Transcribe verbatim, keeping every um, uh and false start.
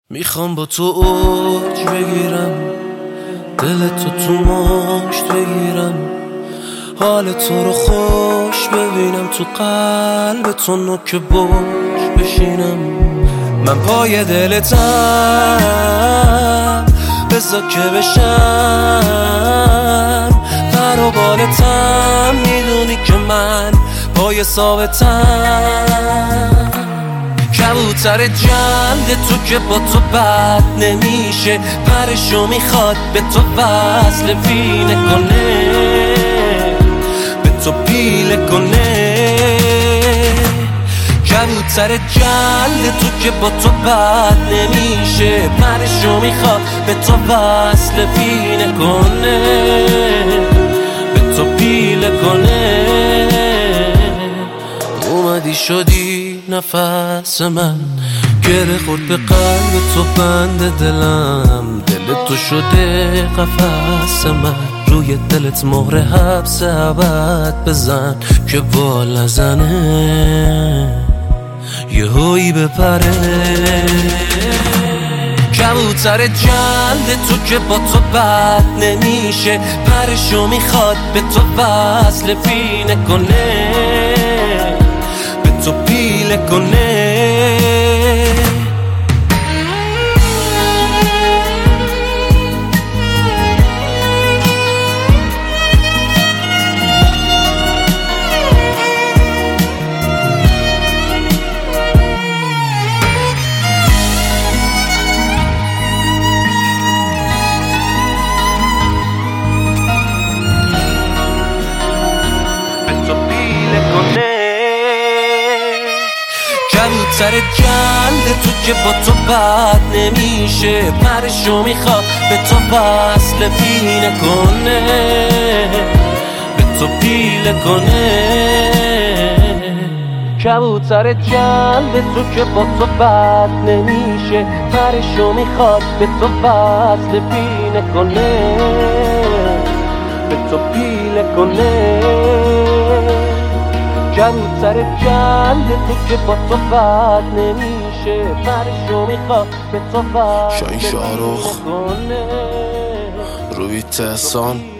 میخوام با تو اوج بگیرم، دل تو تو مشت بگیرم، حال تو رو خوش ببینم، تو قلب تو نوک بوش بشینم. من پای دلتم بذار که بشم پر و بالتم، میدونی که من پای ثابتم. کبوتر جلد تو که با تو بد نمیشه، پرشو میخواد به تو وصل پینه کنه، به تو پیله کنه. کبوتر جلد تو که با تو بد نمیشه، پرشو میخواد به تو وصل پینه کنه، به تو پیله کنه. اومدی شدی نفس من، گره خورد به قلب تو بند دلم، دل تو شده قفس من، روی دلت مهر حبس ابد بزن که بال نزنه یهویی بپره. کبوتر جلد تو که با تو بد نمیشه، پرشو میخواد به تو وصل پینه کنه، به تو پیله کنه. کبوتر جلد تو که با تو بد نمیشه، پرشو میخواد به تو وصل پینه کنه، به تو پیله کنه. کبوتر جلد تو که با تو بد نمیشه، پرشو میخواد به تو وصل پینه کنه، به تو پیله کنه. کبوتر جلد تو که با تو بد نمیشه، پرشو میخواد به تو وصل شاهین شاهرخ کنه. روی تهسان